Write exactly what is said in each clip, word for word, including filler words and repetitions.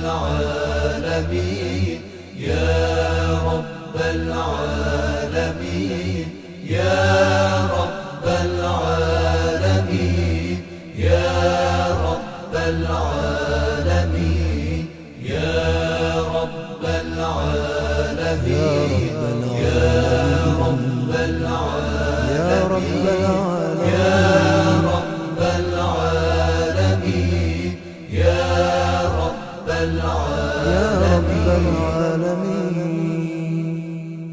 العالمين يا رب العالمين يا رب العالمين يا رب العالمين يا رب العالمين يا رب العالمين يا رب العالمين يا رب العالمين يا رب العالمين.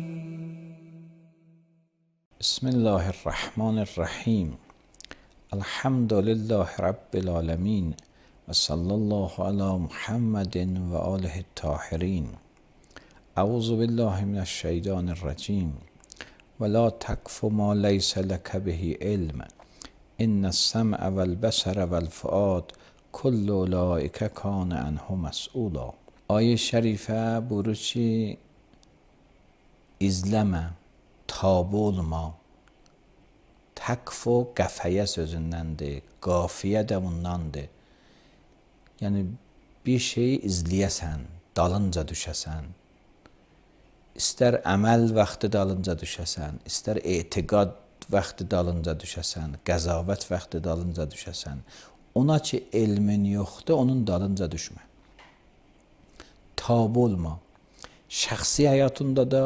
بسم الله الرحمن الرحیم. الحمد لله رب العالمین و صلی الله علی محمد و آله الطاهرین. اعوذ بالله من الشیطان الرجیم. ولا تقف ما لیس لک به علم ان السمع والبصر والفؤاد کل اولئک کان عنه مسئولا. Ayet-i şerife buyurur ki, izləmə, tabi olma. Təqf o qəfəyə sözündəndir, qafiyə də bundandır. Yəni bir şeyi izləyəsən, dalınca düşəsən. İstər əməl vaxtı dalınca düşəsən, istər etiqad vaxtı dalınca düşəsən, qəzavət vaxtı dalınca düşəsən. Ona ki elmin yoxdur, onun dalınca düşmə. Tabi olma. Şəxsi həyatında da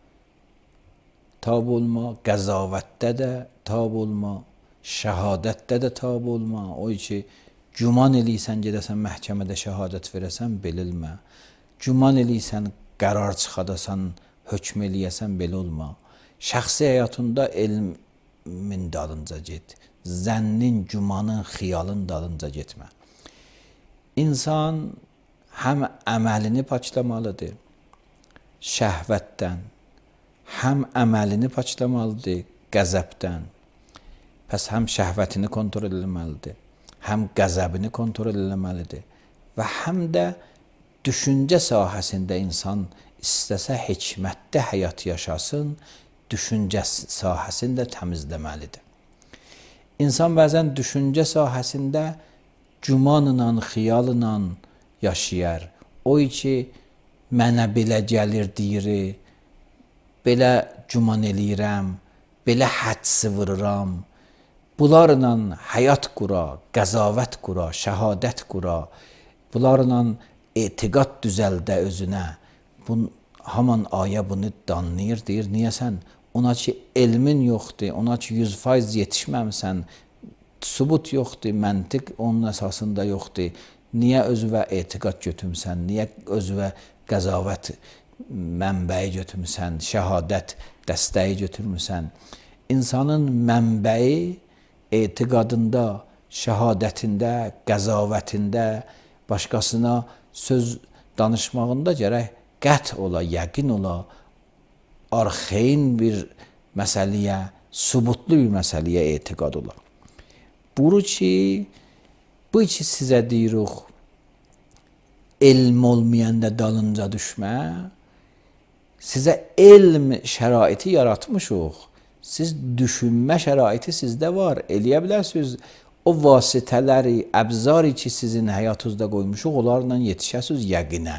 tabi olma, qəzavətdə də tabi olma, şəhadətdə də tabi olma. O ki, güman eləysən, gedəsən məhkəmədə şəhadət verəsən, belilmə. Güman eləysən, qərar çıxadasan, hökm eləyəsən, belə olma. Şəxsi həyatında elmin dalınca get. Zənnin, gümanın, xiyalın dalınca getmə. İnsan həm əməlini paçlamalıdır şəhvətdən, həm əməlini paçlamalıdır qəzəbdən. Pəs həm şəhvətini kontrol eləməlidir, həm qəzəbini kontrol eləməlidir və həm də düşüncə sahəsində insan istəsə hikmətdə həyat yaşasın, düşüncə sahəsində təmizləməlidir. İnsan bəzən düşüncə sahəsində gümanla, xiyalla yaşayar. O ki, mənə belə gəlir deyir, belə güman eləyirəm, belə hədsi vururam. Bunlarla həyat qura, qəzavət qura, şəhadət qura, bunlarla etiqad düzəldə özünə. Bun, haman ayə bunu danlayır, deyir, niyəsən? Ona ki, elmin yoxdur, ona ki, yüz faiz yetişməmsən, sübut yoxdur, məntiq onun əsasında yoxdur. Niyə özüvə etiqad götürmüsən, niyə özüvə qəzavət mənbəyi götürmüsən, şəhadət dəstəyi götürmüsən? İnsanın mənbəyi etiqadında, şəhadətində, qəzavətində, başqasına söz danışmağında gərək qət ola, yəqin ola, arxeyin bir məsələyə, sübutlu bir məsələyə etiqad ola. Buyurur ki, bu ki sizə deyirik, elm olmayanda dalınca düşmə, sizə elm şəraiti yaratmışıq. Siz düşünmə şəraiti sizdə var. Eləyə bilərsiniz, o vasitələri, əbzari ki sizin həyatınızda qoymuşuq, onlarla yetişəsiniz yəqinə.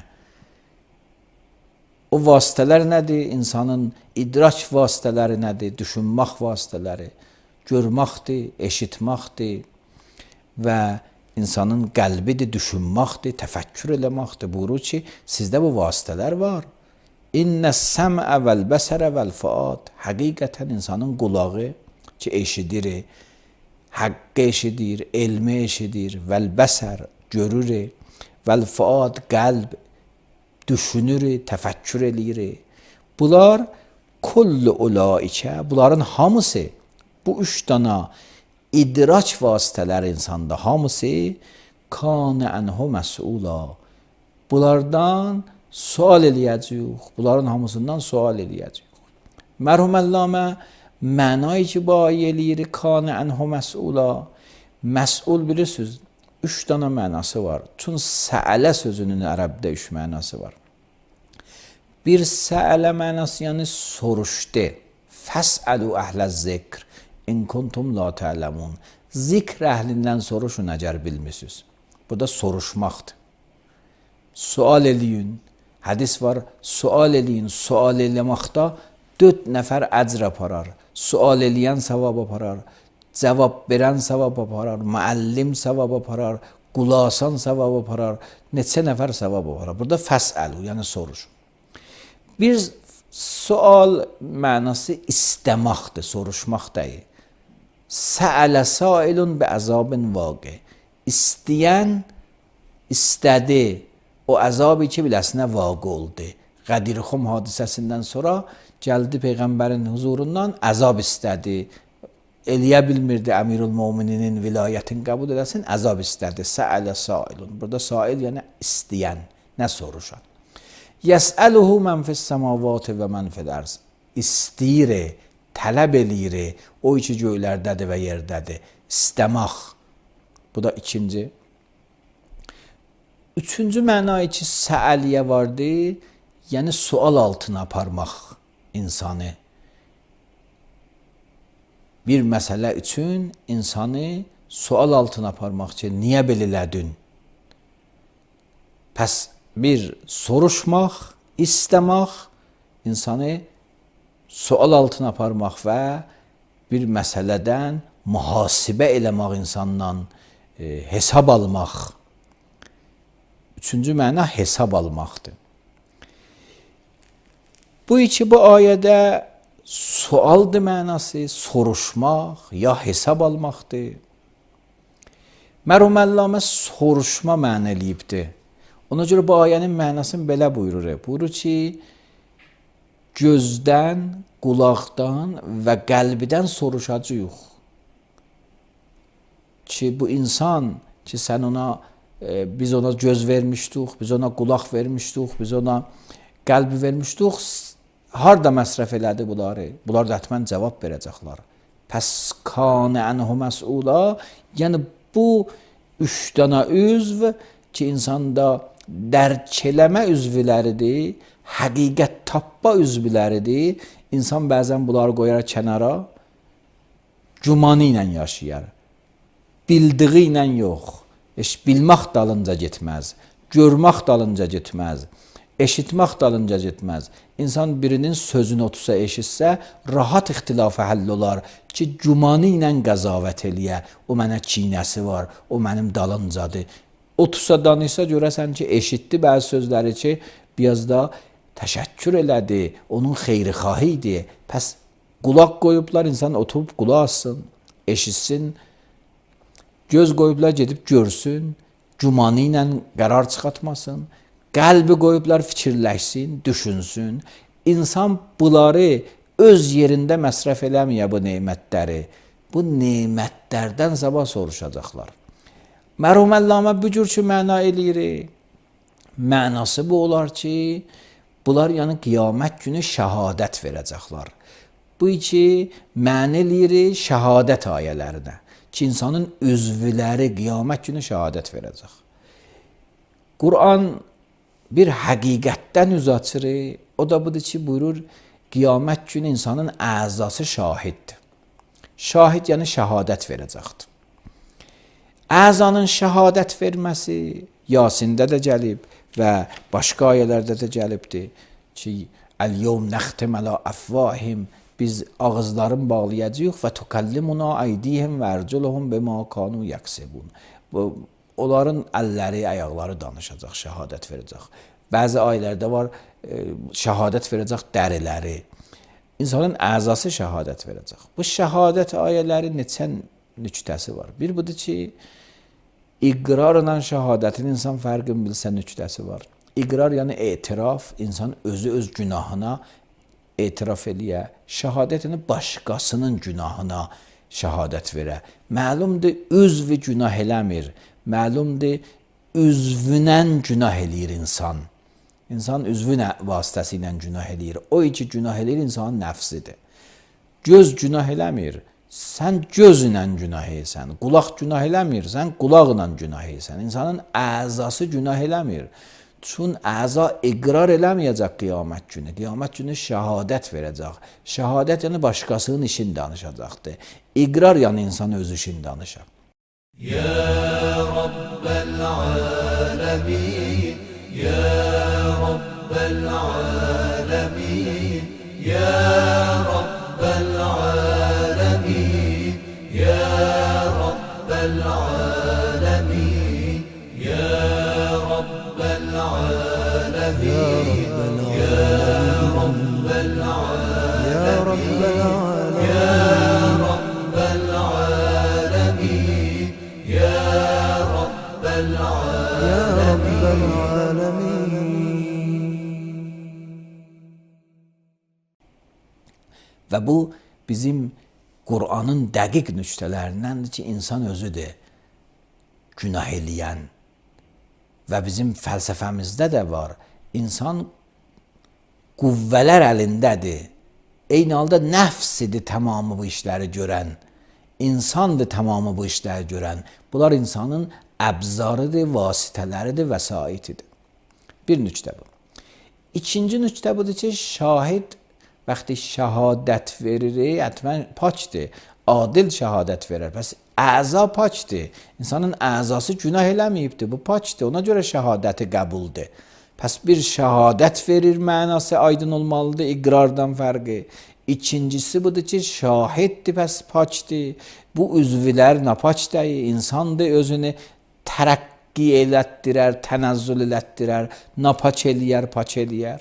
O vasitələr nədir? İnsanın idrak vasitələri nədir? Düşünmək vasitələri, görməkdir, eşitməkdir və insanın qəlbidir, düşünməkdir, təfəkkür eləməkdir. Buyurur ki, sizdə bu vasitələr var. İnnəs-səm'ə vəl-bəsərə vəl-fuad. Həqiqətən insanın qulağı ki, eşidir, haqqı eşidir, elmi eşidir, vəl-bəsər, görür, vəl-fuad, qəlb, düşünür, təfəkkür eləyir. Bunlar kullu ulaikə, bunların hamısı, bu üç dana idrak vasitələr insanda hamısı kana anhu məs'ula. Bunlardan sual eləyəcəyik, bunların hamısından sual eləyəcəyik. Mərhum Əllamə mənayı ki, bu ayə eləyir, kana anhu məs'ula. Məs'ul bilirsiniz, üç dana mənası var. Çün səələ sözünün ərəbdə üç mənası var. Bir səələ mənası, yəni soruşdu. Fəs'əlu əhləz-zikr in kuntum la ta'ləmun. Zikr əhlindən soruşun əgər bilmirsiniz. Bu da soruşmaqdır. sual eləyin. Hədis var, sual eləyin. Sual eləməkdə dörd nəfər əcr aparar. Sual eləyən savab aparar. Cavab verən savab aparar. Müəllim savab aparar. Qulasan savab aparar. Neçə nəfər savab aparar. Burada fəsəlu, yəni soruş. Bir sual mənası istəməkdir, soruşmaq deyil. Səələ sailun bi əzabin vaqi. İstəyən istədi o əzabı ki, biləsinə vaqi oldu. Qədirxum hadisəsindən sonra gəldi Peyğəmbərin huzurundan əzab istədi. Eləyə bilmirdi Əmirül Mömininin vilayətin qəbul edəsin, əzab istədi. Səələ sailun. Burada sail yəni istəyən, nə soruşan. Yəsəluhu mən fis səmavati və mən fil ərz. İstəyir, tələb eləyir, o iki göylərdədir və yerdədir. İstəmək. Bu da ikinci. Üçüncü mənayı ki, səəliyə vardı, yəni sual altına aparmaq insanı. Bir məsələ üçün insanı sual altına aparmaq ki, niyə belə elədin? Pəs bir soruşmaq, istəmək, insanı sual altına aparmaq və bir məsələdən mühasibə eləmək insandan, e, hesab almaq. Üçüncü məna hesab almaqdır. Bu iki bu ayədə sualdır mənası, soruşmaq ya hesab almaqdır. Mərhum Əllamə soruşma məna eləyibdir. Ona görə bu ayənin mənasını belə buyurur. Buyurur ki, gözdən, qulaqdan və qəlbidən soruşacağıq. Ki bu insan ki sən ona e, biz ona göz vermişdik, biz ona qulaq vermişdik, biz ona qəlbi vermişdik. Harda məsrəf elədi bunları? Bunlar da həttəmən cavab verəcəklər. Pəs kanə ənhu məs'ula, yəni bu üç dənə üzv ki, insanda dərk eləmə üzvləridir, həqiqət tapma üzvləridir. İnsan bəzən bunları qoyar kənara, gümanı ilə yaşayar. Bildiği ilə yox. Eş, bilmək dalınca getməz, görmək dalınca getməz. Eşitmək dalınca getməz. İnsan birinin sözünü otursa eşitsə, rahat ixtilafə həll olar ki, gümanı ilə qəzavət eləyə. O mənə kinəsi var, o mənim dalıncadır. Otursa danışsa görəsən ki, eşitdi bəzi sözləri ki, biraz da təşəkkür elədi, onun xeyrixahı idi. Pəs qulaq qoyublar, insan oturub qulaq assın, eşitsin. Göz qoyublar, gedib görsün, gümanı ilə qərar çıxartmasın. Qəlbi qoyublar, fikirləşsin, düşünsün. İnsan bunları öz yerində məsrəf eləməyə bu neymətləri. Bu neymətlərdən sabah soruşacaqlar. Mərhum Əllamə bu cür ki, məna eləyir. Mənası bu olar ki, bunlar yəni qiyamət günü şəhadət verəcəklər. Bu iki mənə eləyir şəhadət ayələrinə. Ki, insanın üzvləri qiyamət günü şəhadət verəcək. Quran bir həqiqətdən üz açır, o da budur ki, buyurur, qiyamət günü insanın əzası şahiddir. Şahid yəni şəhadət verəcəkdir. Əzanın şəhadət verməsi Yasində də gəlib və başqa ayələrdə də gəlibdir ki, Əl-yevm nəxtim ələ əfvahim, biz ağızların bağlayacağıq və tukallimuna aydihim və ərculuhum bima kanu yaksibun. Onların əlləri, ayaqları danışacaq, şəhadət verəcək. Bəzi ayələrdə var, şəhadət verəcək dəriləri. İnsanın əzası şəhadət verəcək. Bu şəhadət ayələri neçə nüktəsi var. Bir budur ki, iqrarla şəhadətin insan fərqini bilsə nüktəsi var. İqrar yəni etiraf, insan özü öz günahına etiraf eləyə. Şəhadət yəni başqasının günahına şəhadət verə. Məlumdur, üzvü günah eləmir. Məlumdur, üzvünən günah eləyir insan. İnsan üzvü vasitəsi ilə günah eləyir. O iki günah eləyir insanın nəfsidir. Göz günah eləmir. Sən gözlə günah eləyirsən. Qulaq günah eləmir. Sən qulaqla günah eləyirsən. İnsanın əzası günah eləmir. Çün əza iqrar eləməyəcək qiyamət günü. Qiyamət günü şəhadət verəcək. Şəhadət yəni başqasının işini danışacaqdır. İqrar yəni insan öz işini danışacaq. Ya Rabbel alemin, يا رب العالمين يا رب العالمين يا رب العالمين يا رب العالمين يا رب العالمين يا رب العالمين يا رب العالمين يا رب العالمين. Və bu bizim Qur'anın dəqiq nüqtələrindəndir ki, insan özüdür günah eləyən. Və bizim fəlsəfəmizdə də var. İnsan qüvvələr əlindədir. Eyni halda nəfsidir tamamı bu işləri görən. İnsandır tamamı bu işləri görən. Bunlar insanın əbzarıdır, vasitələridir, vəsaitidir. Bir nüqtə bu. İkinci nüqtə budur ki, şahid vaxtı şəhadət verir, həttəmən pakdır, adil şəhadət verir. Bəs əza pakdır. İnsanın əzası günah eləməyibdir, bu pakdır. Ona görə şəhadəti qəbuldur. Pəs bir şəhadət verir mənası aydın olmalıdır, iqrardan fərqi. İkincisi budur ki, şahiddir, pəs pakdır. Bu üzvlər napaç deyil, insandır, özünü tərəqqi elətdirər, tənəzzül elətdirər, napaç eləyər, paç eləyər.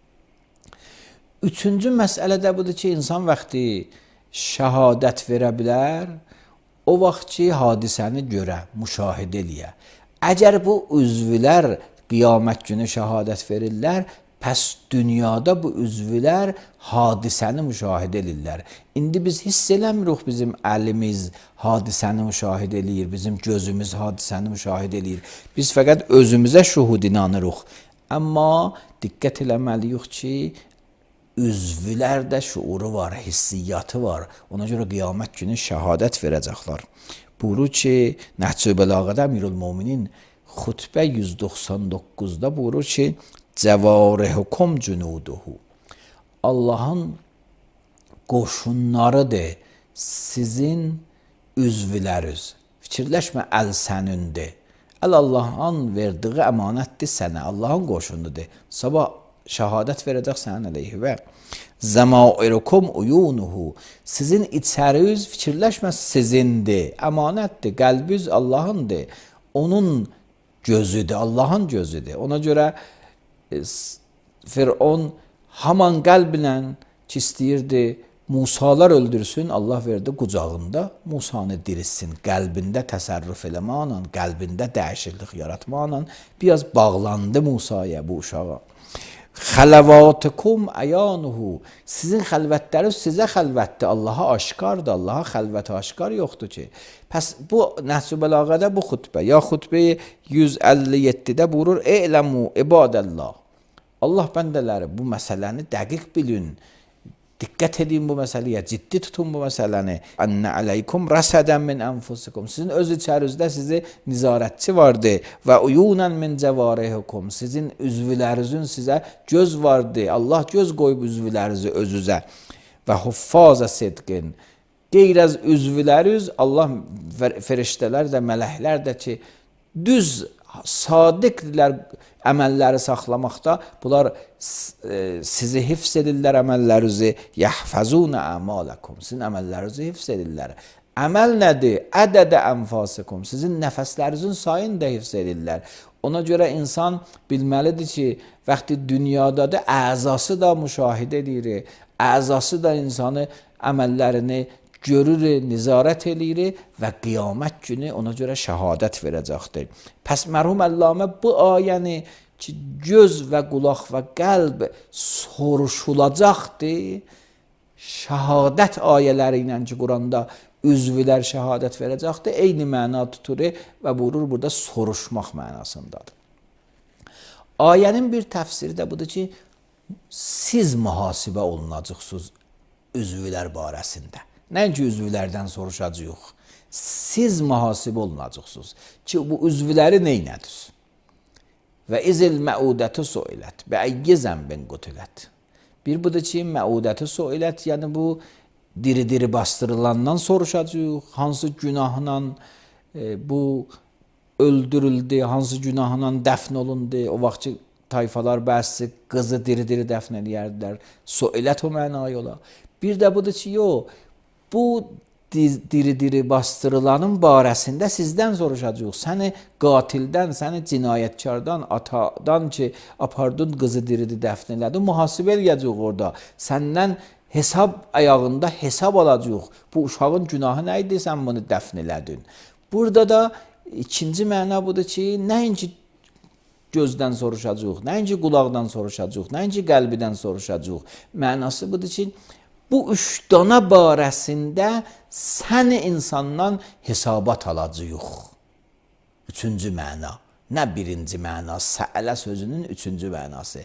Üçüncü məsələ də budur ki, insan vaxtı şəhadət verə bilər, o vaxt ki, hadisəni görə, müşahidə eləyə. Əgər bu üzvlər qiyamət günü şəhadət verirlər, pəs dünyada bu üzvlər hadisəni müşahidə edirlər. İndi biz hiss eləmirik, bizim əlimiz hadisəni müşahidə eləyir, bizim gözümüz hadisəni müşahidə eləyir. Biz fəqət özümüzə şuhud inanırıq. Amma diqqət eləməliyik ki, üzvlərdə şuuru var, hissiyyatı var. Ona görə qiyamət günü şəhadət verəcəklər. Buyurur ki, Nəhcü Bəlağədə Əmirülmöminin xutbə yüz doxsan doqquzda buyurur ki, Cəvarihükum cünuduhu. Allahın qoşunlarıdır sizin üzvləriniz. Fikirləşmə, əl sənindir. Əl Allahın verdiği əmanətdir sənə. Allahın qoşunudur. Sabah şəhadət verəcək sənin əleyhivə. Zəmairukum uyunuhu. Sizin içəriniz fikirləşmə sizindir. Əmanətdir. Qəlbiniz Allahındır. Onun gözüdür. Allahın gözüdür. Ona görə Firon haman qəlblə ki istəyirdi Musalar öldürsün, Allah verdi qucağında Musanı dirilsin, qəlbində təsərrüf eləməklə, qəlbində dəyişiklik yaratmaqla biraz bağlandı Musaya, bu uşağa. Xələvatukum əyanuhu. Sizin xəlvətləriniz sizə xəlvətdir, Allaha aşkardır, Allaha xəlvəti aşkar yoxdur ki. Pəs bu Nəhcü Bəlağədə bu xutbə, ya xutbə yüz əlli yeddidə buyurur, E'ləmu ibadəllah. Allah bəndələri bu məsələni dəqiq bilin, diqqət edin bu məsələyə, ciddi tutun bu məsələni. Ənə əleykum rəsədən min ənfusikum. Sizin öz içərinizdə sizi nizarətçi vardı. Və uyunən min cəvarihukum. Sizin üzvlərinizin sizə göz vardı. Allah göz qoyub üzvlərinizi özünüzə. Və huffazə sidqin. Qeyr az üzvləriniz, Allah feriştələr də, mələklər də ki, düz, sadiqdirlər əməlləri saxlamaqda, bunlar e, sizi hifz edirlər əməllərinizi, yəhfəzunə əmalakum, sizin əməllərinizi hifz edirlər. Əməl nədir? Ədədə ənfasikum, sizin nəfəslərinizin sayını da hifz edirlər. Ona görə insan bilməlidir ki, vaxtı dünyadadır, əzası da müşahidə edir, əzası da insanı əməllərini görür, nizarət eləyir və qiyamət günü ona görə şəhadət verəcəkdir. Pəs mərhum Əllamə bu ayəni ki, göz və qulaq və qəlb soruşulacaqdır, şəhadət ayələri ilə ki, Quranda üzvlər şəhadət verəcəkdir, eyni məna tutur və buyurur burada soruşmaq mənasındadır. Ayənin bir təfsiri də budur ki, siz mühasibə olunacaqsınız üzvlər barəsində. Nəinki üzvlərdən soruşacaq. Siz mühasibə olunacaqsınız ki, bu üzvləri neynədir? Və izil məudəti suilət, və əyyə zəmbin qutilət. Bir budur ki, məudəti suilət, yəni bu diri-diri bastırılandan soruşacaq, hansı günahla e, bu öldürüldü, hansı günahla dəfn olundu. O vaxt ki tayfalar bəzi qızı diri-diri dəfn edərdilər. Suilət o mənaya ola. Bir də budur ki, yox, bu diri-diri bastırılanın barəsində sizdən soruşacaq. Səni qatildən, səni cinayətkardan, atadan ki, apardın qızı diri-diri dəfn elədin, mühasibə eləyəcək orada. Səndən hesab ayağında hesab alacaq. Bu uşağın günahı nə idi, sən bunu dəfn elədin. Burada da ikinci məna budur ki, nəinki gözdən soruşacaq, nəinki qulaqdan soruşacaq, nəinki qəlbidən soruşacaq. Mənası budur ki, bu üç dana barəsində sən insandan hesabat alacaq. Üçüncü məna. Nə birinci məna? Səələ sözünün üçüncü mənası.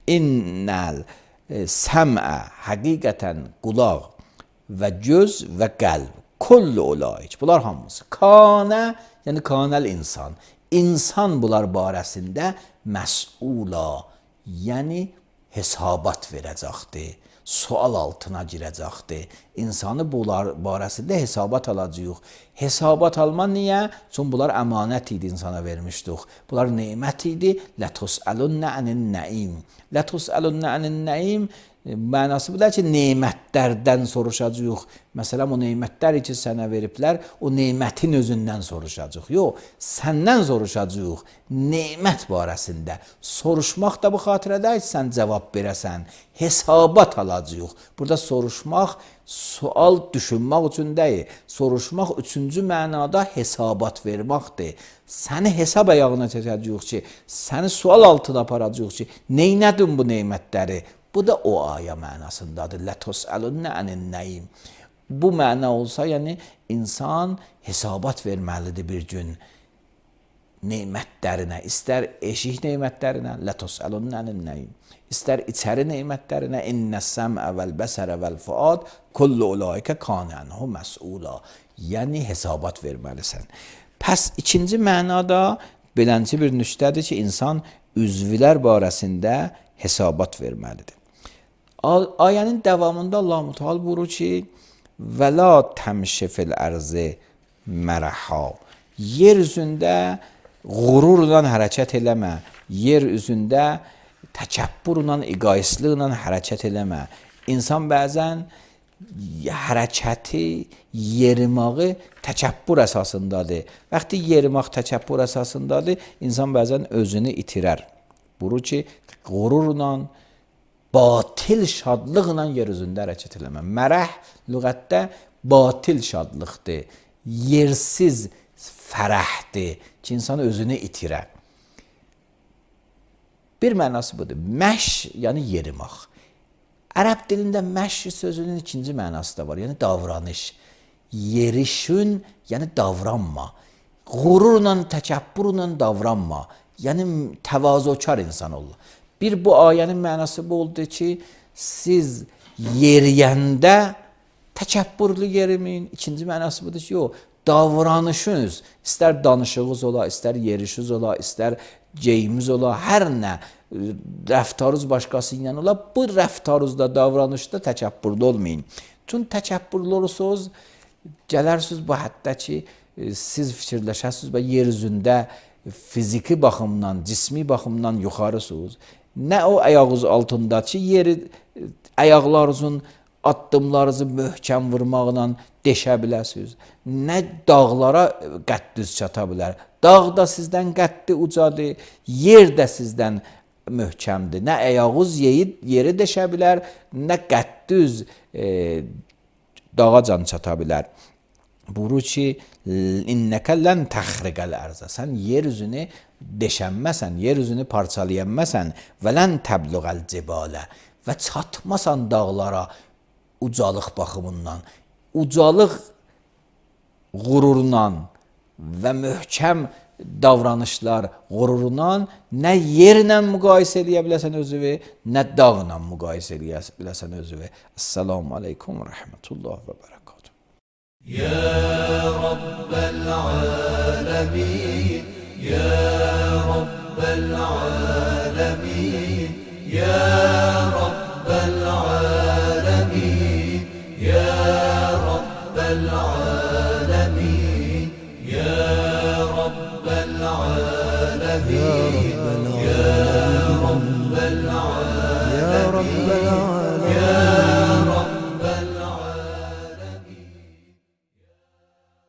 İnnəl səmə, həqiqətən qulaq və göz və qəlb. Kullu olaik. Bunlar hamısı. Kanə, yəni kanəl insan. İnsan bunlar barəsində məs'ula, yəni hesabat verəcəkdir. Sual altına girəcəkdir. İnsanı bunlar barəsində hesabat alacaq. Hesabat alma niyə? Çünki bunlar əmanət idi, insana vermişdik. Bunlar nemət idi. Lətus'əlunnə ənin-nəim. Lətus'əlunnə ənin-nəim mənası budur ki, nemətlərdən soruşacaq. Məsələn, o nemətləri ki, sənə veriblər, o nemətin özündən soruşacaq. Yox, səndən soruşacaq. Nemət barəsində. Soruşmaq da bu xatirədə ki, sən cavab verəsən. Hesabat alacaq. Burada soruşmaq, sual düşünmək üçün deyil. Soruşmaq üçüncü mənada hesabat verməkdir. Səni hesab ayağına çəkəcək ki, səni sual altına aparacaq ki, neynədin bu nemətləri? Bu da o aya mənasındadır. Lətus'əlunnə ənin-nəim. Bu məna olsa, yəni insan hesabat verməlidir bir gün nemətlərinə. İstər eşik nemətlərinə, lətus'əlunnə ənin-nəim. İstər içəri nemətlərinə, innəs-səm'ə vəl-bəsərə vəl-fuad, kullu ulaikə kanə anhu məs'ula. Yəni hesabat verməlisən. Pəs ikinci mənada belənci bir nüktədir ki, insan üzvlər barəsində hesabat verməlidir. Ayənin davamında Allah Mütəal buyurur ki, və la təmşi fil ərzi mərəha. Yer üzündə qururla hərəkət eləmə. Yer üzündə təkəbbürlə, egoistliklə hərəkət eləmə. İnsan bəzən hərəkəti, yerimağı təkəbbür əsasındadır. Vaxtı yerimaq təkəbbür əsasındadır, insan bəzən özünü itirər. Buyurur ki, qururla, batil şadlıqla yer üzündə hərəkət eləmə. Mərəh lüğətdə batil şadlıqdır, yersiz fərəhdir ki, insan özünü itirər. Bir mənası budur. Məş, yəni yerimaq. Ərəb dilində məş sözünün ikinci mənası da var, yəni davranış. Yerişün, yəni davranma. Qururla, təkəbbürlə davranma. Yəni təvazökar insan ol. Bir bu ayənin mənası bu oldu ki, siz yeriyəndə təkəbbürlü yerimin. İkinci mənası budur ki, yox, davranışınız, istər danışığınız ola, istər yerişiniz ola, istər geyimiz ola, hər nə rəftarınız başqası ilə ola, bu rəftarınızda, davranışda təkəbbürlü olmayın. Çünki təkəbbürlü olursunuz, gələrsiniz bu həddə ki, siz fikirləşəsiniz və yer üzündə fiziki baxımdan, cismi baxımdan yuxarısınız. Nə o ayağınız altında ki, yeri ayaqlarınızın addımlarınızı möhkəm vurmaqla deşə biləsiniz. Nə dağlara qəddiniz çata bilər. Dağ da sizdən qəddi ucadır, yer də sizdən möhkəmdir. Nə ayağınız yeri deşə bilər, nə qəddiniz e, dağa can çata bilər. Buyurur ki, innəkə lən təxriqəl ərzə. Sən yer üzünü deşənməsən, yer üzünü parçalayanməsən və lən təbluğəl cibalə və çatmasan dağlara ucalıq baxımından. Ucalıq qururundan və möhkəm davranışlar qururundan nə yerlə müqayisə edə biləsən özünü, nə dağla müqayisə edə biləsən özünü. Esselamu aleykum və rəhmətullah və bərəkatuhu. يا رب العالمين يا رب العالمين يا رب العالمين يا رب العالمين يا رب العالمين يا رب العالمين يا رب العالمين